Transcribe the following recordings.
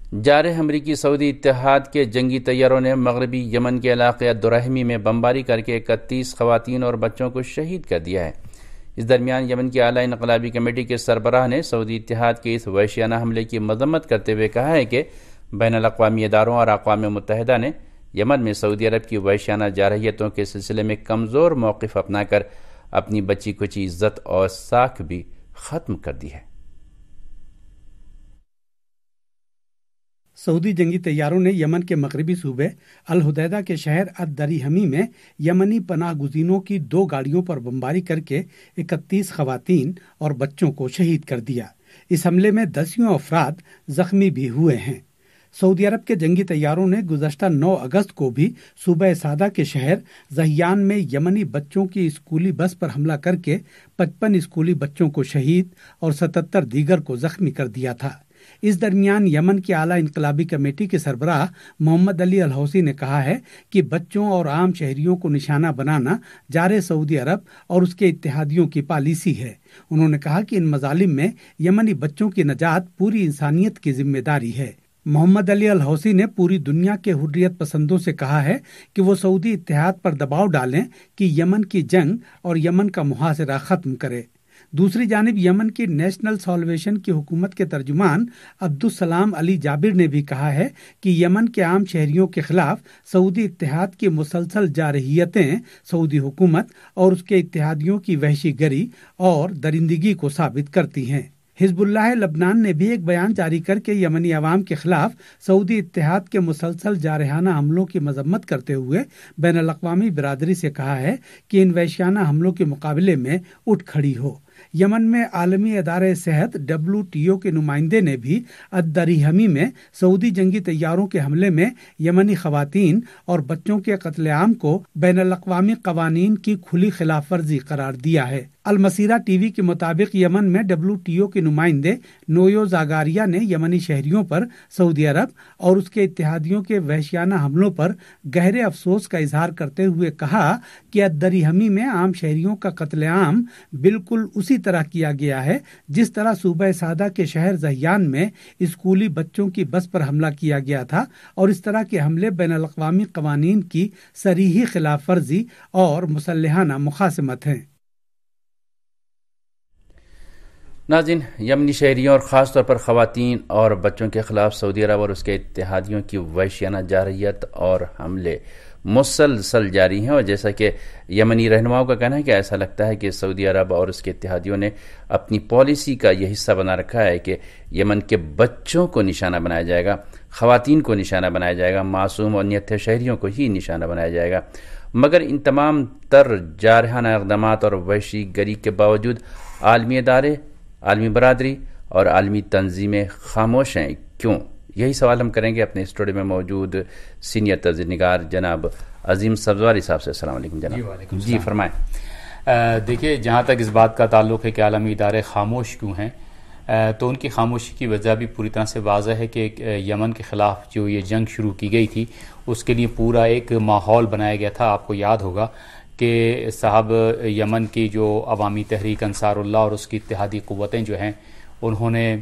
جارح امریکی سعودی اتحاد کے جنگی طیاروں نے مغربی یمن کے علاقے الدرہمی میں بمباری کر کے 31 خواتین اور بچوں کو شہید کر دیا ہے۔ اس درمیان یمن کی اعلیٰ انقلابی کمیٹی کے سربراہ نے سعودی اتحاد کے اس وحشیانہ حملے کی مذمت کرتے ہوئے کہا ہے کہ بین الاقوامی اداروں اور اقوام متحدہ نے یمن میں سعودی عرب کی وحشیانہ جارحیتوں کے سلسلے میں کمزور موقف اپنا کر اپنی بچی کچی عزت اور ساکھ بھی ختم کر دی ہے۔ سعودی جنگی طیاروں نے یمن کے مغربی صوبے الحدیدہ کے شہر الدریہمی میں یمنی پناہ گزینوں کی 2 گاڑیوں پر بمباری کر کے 31 خواتین اور بچوں کو شہید کر دیا۔ اس حملے میں 10 افراد زخمی بھی ہوئے ہیں۔ سعودی عرب کے جنگی طیاروں نے گزشتہ 9 اگست کو بھی صوبہ سعدہ کے شہر زہیان میں یمنی بچوں کی اسکولی بس پر حملہ کر کے 55 اسکولی بچوں کو شہید اور 77 دیگر کو زخمی کر دیا تھا۔ اس درمیان یمن کی اعلیٰ انقلابی کمیٹی کے سربراہ محمد علی الحوثی نے کہا ہے کہ بچوں اور عام شہریوں کو نشانہ بنانا جارح سعودی عرب اور اس کے اتحادیوں کی پالیسی ہے۔ انہوں نے کہا کہ ان مظالم میں یمنی بچوں کی نجات پوری انسانیت کی ذمہ داری ہے۔ محمد علی الحوثی نے پوری دنیا کے حریت پسندوں سے کہا ہے کہ وہ سعودی اتحاد پر دباؤ ڈالیں کہ یمن کی جنگ اور یمن کا محاصرہ ختم کرے۔ دوسری جانب یمن کی نیشنل سالویشن کی حکومت کے ترجمان عبدالسلام علی جابر نے بھی کہا ہے کہ یمن کے عام شہریوں کے خلاف سعودی اتحاد کی مسلسل جارحیتیں سعودی حکومت اور اس کے اتحادیوں کی وحشی گری اور درندگی کو ثابت کرتی ہیں۔ حزب اللہ لبنان نے بھی ایک بیان جاری کر کے یمنی عوام کے خلاف سعودی اتحاد کے مسلسل جارحانہ حملوں کی مذمت کرتے ہوئے بین الاقوامی برادری سے کہا ہے کہ ان وحشیانہ حملوں کے مقابلے میں اٹھ کھڑی ہو۔ یمن میں عالمی ادارے صحت WTO کے نمائندے نے بھی الدریہمی میں سعودی جنگی طیاروں کے حملے میں یمنی خواتین اور بچوں کے قتل عام کو بین الاقوامی قوانین کی کھلی خلاف ورزی قرار دیا ہے۔ المسیرہ ٹی وی کے مطابق یمن میں WTO کے نمائندے نویو زاگاریا نے یمنی شہریوں پر سعودی عرب اور اس کے اتحادیوں کے وحشیانہ حملوں پر گہرے افسوس کا اظہار کرتے ہوئے کہا کہ الدریہمی میں عام شہریوں کا قتل عام بالکل اسی طرح کیا گیا ہے جس طرح صوبہ سعدہ کے شہر زہیان میں اسکولی بچوں کی بس پر حملہ کیا گیا تھا، اور اس طرح کے حملے بین الاقوامی قوانین کی صریحی خلاف ورزی اور مسلحانہ مخاصمت ہیں۔ ناظرین، یمنی شہریوں اور خاص طور پر خواتین اور بچوں کے خلاف سعودی عرب اور اس کے اتحادیوں کی وحشیانہ جارحیت اور حملے مسلسل جاری ہیں، اور جیسا کہ یمنی رہنماؤں کا کہنا ہے کہ ایسا لگتا ہے کہ سعودی عرب اور اس کے اتحادیوں نے اپنی پالیسی کا یہ حصہ بنا رکھا ہے کہ یمن کے بچوں کو نشانہ بنایا جائے گا، خواتین کو نشانہ بنایا جائے گا، معصوم اور نتھے شہریوں کو ہی نشانہ بنایا جائے گا۔ مگر ان تمام تر جارحانہ اقدامات اور وحشی گری کے باوجود عالمی ادارے، عالمی برادری اور عالمی تنظیمیں خاموش ہیں، کیوں؟ یہی سوال ہم کریں گے اپنے اسٹوڈیو میں موجود سینئر تجزیہ نگار جناب عظیم سبزواری صاحب سے۔ السلام علیکم جناب۔ جی فرمائیں۔ دیکھیے، جہاں تک اس بات کا تعلق ہے کہ عالمی ادارے خاموش کیوں ہیں، تو ان کی خاموشی کی وجہ بھی پوری طرح سے واضح ہے کہ یمن کے خلاف جو یہ جنگ شروع کی گئی تھی اس کے لیے پورا ایک ماحول بنایا گیا تھا۔ آپ کو یاد ہوگا کہ صاحب یمن کی جو عوامی تحریک انصار اللہ اور اس کی اتحادی قوتیں جو ہیں، انہوں نے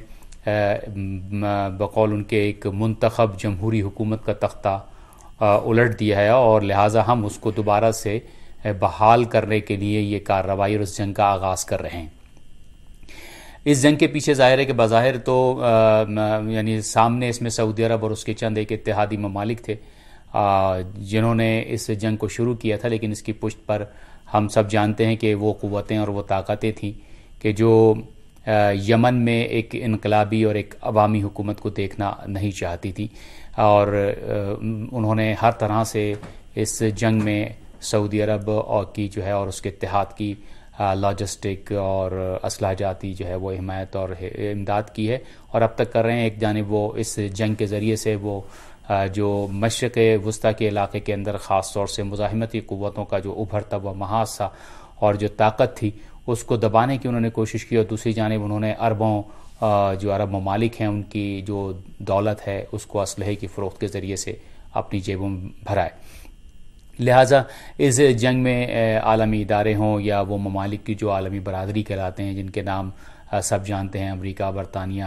بقول ان کے ایک منتخب جمہوری حکومت کا تختہ الٹ دیا ہے، اور لہٰذا ہم اس کو دوبارہ سے بحال کرنے کے لیے یہ کارروائی اور اس جنگ کا آغاز کر رہے ہیں۔ اس جنگ کے پیچھے ظاہر ہے کہ بظاہر تو یعنی سامنے اس میں سعودی عرب اور اس کے چند ایک اتحادی ممالک تھے جنہوں نے اس جنگ کو شروع کیا تھا، لیکن اس کی پشت پر ہم سب جانتے ہیں کہ وہ قوتیں اور وہ طاقتیں تھیں کہ جو یمن میں ایک انقلابی اور ایک عوامی حکومت کو دیکھنا نہیں چاہتی تھی، اور انہوں نے ہر طرح سے اس جنگ میں سعودی عرب اور کی جو ہے اور اس کے اتحاد کی لاجسٹک اور اسلحہ جاتی جو ہے وہ حمایت اور امداد کی ہے، اور اب تک کر رہے ہیں۔ ایک جانب وہ اس جنگ کے ذریعے سے وہ جو مشرق وسطیٰ کے علاقے کے اندر خاص طور سے مزاحمتی قوتوں کا جو ابھرتا ہوا محاذ تھا اور جو طاقت تھی اس کو دبانے کی انہوں نے کوشش کی، اور دوسری جانب انہوں نے اربوں جو عرب ممالک ہیں ان کی جو دولت ہے اس کو اسلحے کی فروخت کے ذریعے سے اپنی جیبوں میں بھرائے۔ لہٰذا اس جنگ میں عالمی ادارے ہوں یا وہ ممالک کی جو عالمی برادری کہلاتے ہیں، جن کے نام سب جانتے ہیں، امریکہ، برطانیہ،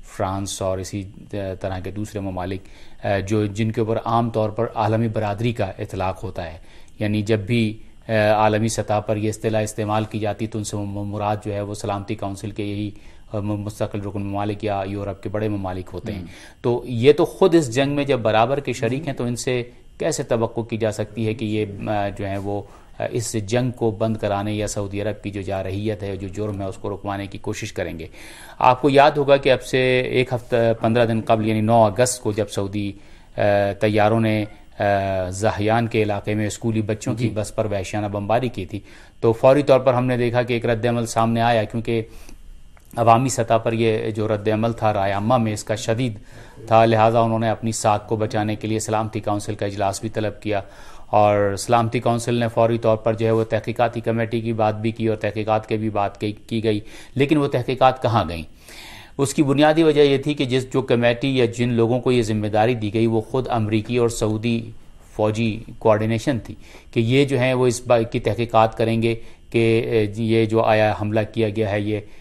فرانس اور اسی طرح کے دوسرے ممالک جن کے اوپر عام طور پر عالمی برادری کا اطلاق ہوتا ہے. یعنی جب بھی عالمی سطح پر یہ اصطلاح استعمال کی جاتی تو ان سے مراد جو ہے وہ سلامتی کونسل کے یہی مستقل رکن ممالک یا یورپ کے بڑے ممالک ہوتے ہیں. تو یہ تو خود اس جنگ میں جب برابر کے شریک ہیں تو ان سے کیسے توقع کی جا سکتی ہے کہ یہ جو ہے وہ اس جنگ کو بند کرانے یا سعودی عرب کی جو جارحیت ہے جو جرم ہے اس کو رکوانے کی کوشش کریں گے. آپ کو یاد ہوگا کہ اب سے ایک ہفتہ 15 دن قبل یعنی 9 اگست کو جب سعودی طیاروں نے زاہیان کے علاقے میں اسکولی بچوں کی بس پر وحشیانہ بمباری کی تھی تو فوری طور پر ہم نے دیکھا کہ ایک رد عمل سامنے آیا، کیونکہ عوامی سطح پر یہ جو رد عمل تھا رائے عامہ میں اس کا شدید تھا، لہٰذا انہوں نے اپنی ساکھ کو بچانے کے لیے سلامتی کونسل کا اجلاس بھی طلب کیا اور سلامتی کونسل نے فوری طور پر جو ہے وہ تحقیقاتی کمیٹی کی بات بھی کی اور تحقیقات کے بھی بات کی گئی. لیکن وہ تحقیقات کہاں گئیں؟ اس کی بنیادی وجہ یہ تھی کہ جو کمیٹی یا جن لوگوں کو یہ ذمہ داری دی گئی وہ خود امریکی اور سعودی فوجی کوارڈینیشن تھی کہ یہ جو ہیں وہ اس بات کی تحقیقات کریں گے کہ یہ جو آیا حملہ کیا گیا ہے یہ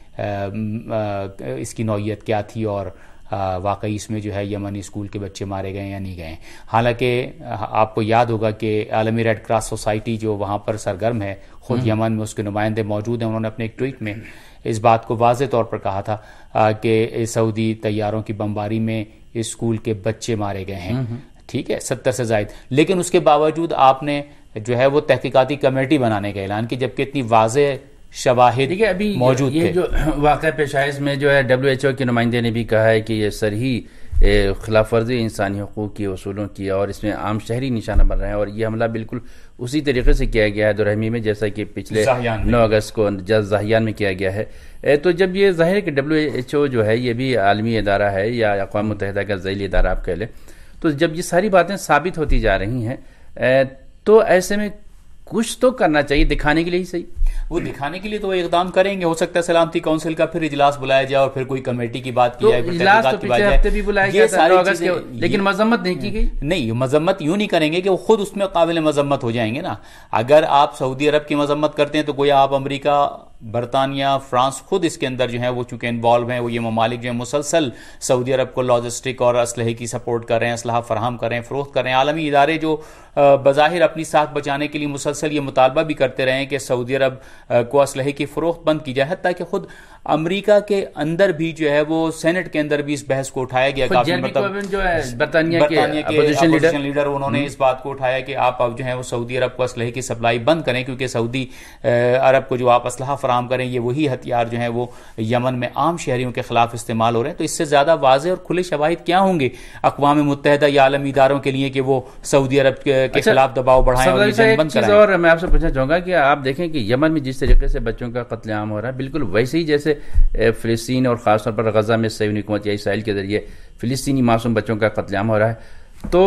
اس کی نوعیت کیا تھی اور واقعی اس میں جو ہے یمنی اسکول کے بچے مارے گئے یا نہیں گئے. حالانکہ آپ کو یاد ہوگا کہ عالمی ریڈ کراس سوسائٹی جو وہاں پر سرگرم ہے خود یمن میں اس کے نمائندے موجود ہیں، انہوں نے اپنے ایک ٹویٹ میں اس بات کو واضح طور پر کہا تھا کہ سعودی طیاروں کی بمباری میں اسکول کے بچے مارے گئے ہیں. ٹھیک ہے، 70 سے زائد. لیکن اس کے باوجود آپ نے جو ہے وہ تحقیقاتی کمیٹی بنانے کا اعلان کیا جبکہ اتنی واضح شواہد موجود تھے. یہ جو واقع پیش آیا اس میں جو ہے WHO کے نمائندے نے بھی کہا ہے کہ یہ سرحدی خلاف ورزی انسانی حقوق کی اصولوں کی اور اس میں عام شہری نشانہ بن رہے ہیں اور یہ حملہ بالکل اسی طریقے سے کیا گیا ہے درہمی میں جیسا کہ پچھلے 9 اگست کو زاہیان میں کیا گیا ہے. تو جب یہ ظاہر ہے کہ WHO جو ہے یہ بھی عالمی ادارہ ہے یا اقوام متحدہ کا ذیلی ادارہ آپ کہہ لیں، تو جب یہ ساری باتیں ثابت ہوتی جا رہی ہیں تو ایسے میں کچھ تو کرنا چاہیے دکھانے کے لیے ہی صحیح. وہ دکھانے کے لیے تو وہ اقدام کریں گے. ہو سکتا ہے سلامتی کونسل کا پھر اجلاس بلایا جائے اور پھر کوئی کمیٹی کی بات کی جائے. اجلاس تو پچھلے ہفتے بھی بلایا گیا تھا لیکن مذمت نہیں کی گئی. نہیں، مذمت یوں نہیں کریں گے کہ وہ خود اس میں قابل مذمت ہو جائیں گے نا. اگر آپ سعودی عرب کی مذمت کرتے ہیں تو گویا آپ امریکہ، برطانیہ، فرانس خود اس کے اندر جو ہے وہ چونکہ انوالو ہیں، وہ یہ ممالک جو ہیں مسلسل سعودی عرب کو لاجسٹک اور اسلحے کی سپورٹ کر رہے ہیں، اسلحہ فراہم کر رہے ہیں، فروخت کر رہے ہیں. عالمی ادارے جو بظاہر اپنی ساکھ بچانے کے لیے مسلسل یہ مطالبہ بھی کرتے رہے ہیں کہ سعودی عرب کو اسلحے کی فروخت بند کی جائے، حتیٰ کہ خود امریکہ کے اندر بھی جو ہے وہ سینٹ کے اندر بھی اس بحث کو اٹھایا گیا. جو ہے برطانیہ کے اپوزیشن لیڈر انہوں نے اس بات کو اٹھایا کہ آپ اب جو ہے وہ سعودی عرب کو اسلحے کی سپلائی بند کریں کیونکہ سعودی عرب کو جو آپ اسلحہ فراہم کریں یہ وہی ہتھیار جو ہیں وہ یمن میں عام شہریوں کے خلاف استعمال ہو رہے ہیں. تو اس سے زیادہ واضح اور کھلے شواہد کیا ہوں گے اقوام متحدہ یا عالمی اداروں کے لیے کہ وہ سعودی عرب کے خلاف دباؤ بڑھائیں اور یہ جنگ بند کرائیں. اور میں آپ سے پوچھنا چاہوں گا کہ آپ دیکھیں کہ یمن میں جس طریقے سے بچوں کا قتل عام ہو رہا ہے بالکل ویسے ہی جیسے فلسطین اور خاص طور پر غزہ میں صہیونی حکومت یا اسرائیل کے ذریعے فلسطینی معصوم بچوں کا قتل عام ہو رہا ہے. تو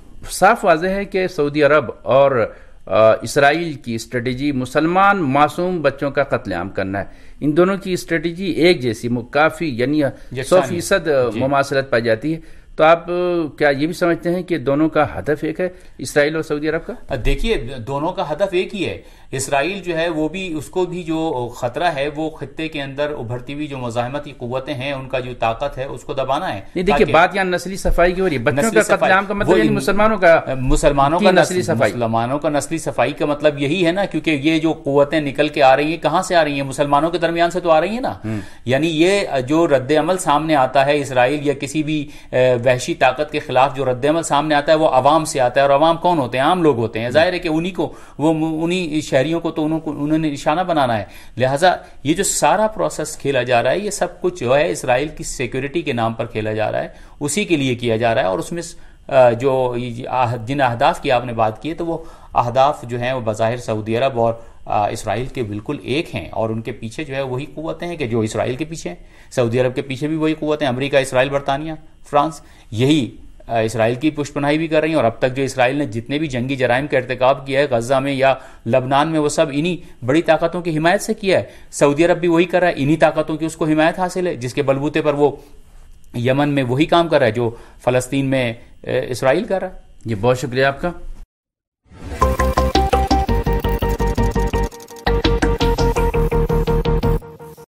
صاف واضح ہے کہ سعودی عرب اور اسرائیل کی اسٹریٹجی مسلمان معصوم بچوں کا قتل عام کرنا ہے. ان دونوں کی اسٹریٹجی ایک جیسی کافی یعنی 100% مماثلت پائی جاتی ہے. تو آپ کیا یہ بھی سمجھتے ہیں کہ دونوں کا ہدف ایک ہے اسرائیل اور سعودی عرب کا؟ دیکھیے دونوں کا ہدف ایک ہی ہے. اسرائیل جو ہے وہ بھی اس کو بھی جو خطرہ ہے وہ خطے کے اندر ابھرتی ہوئی جو مزاحمتی قوتیں ہیں ان کا جو طاقت ہے اس کو دبانا ہے. نہیں دیکھیے بات یہاں نسلی صفائی کی ہو رہی ہے. بچوں کا قتل عام کا مطلب یعنی مسلمانوں کا نسلی صفائی کا مطلب یہی ہے نا, کیونکہ یہ جو قوتیں نکل کے آ رہی ہیں کہاں سے آ رہی ہیں؟ مسلمانوں کے درمیان سے تو آ رہی ہیں نا. یعنی یہ جو رد عمل سامنے آتا ہے اسرائیل یا کسی بھی وحشی طاقت کے خلاف جو رد عمل سامنے آتا ہے وہ عوام سے آتا ہے, اور عوام کون ہوتے ہیں؟ عام لوگ ہوتے ہیں. ظاہر ہے کہ انہی شہریوں کو تو انہوں نے نشانہ بنانا ہے. لہٰذا یہ جو سارا پروسیس کھیلا جا رہا ہے یہ سب کچھ جو ہے اسرائیل کی سیکیورٹی کے نام پر کھیلا جا رہا ہے, اسی کے لیے کیا جا رہا ہے. اور اس میں جو جن اہداف کی آپ نے بات کی ہے تو وہ اہداف جو ہیں وہ بظاہر سعودی عرب اور اسرائیل کے بالکل ایک ہیں, اور ان کے پیچھے جو ہے وہی قوتیں ہیں کہ جو اسرائیل کے پیچھے ہیں. سعودی عرب کے پیچھے بھی وہی قوتیں, امریکہ, اسرائیل, برطانیہ, فرانس, یہی اسرائیل کی پشت پناہی بھی کر رہی ہیں. اور اب تک جو اسرائیل نے جتنے بھی جنگی جرائم کا ارتکاب کیا ہے غزہ میں یا لبنان میں وہ سب انہی بڑی طاقتوں کی حمایت سے کیا ہے. سعودی عرب بھی وہی کر رہا ہے, انہی طاقتوں کی اس کو حمایت حاصل ہے, جس کے بلبوتے پر وہ یمن میں وہی کام کر رہا ہے جو فلسطین میں اسرائیل کر رہا ہے. جی بہت شکریہ آپ کا.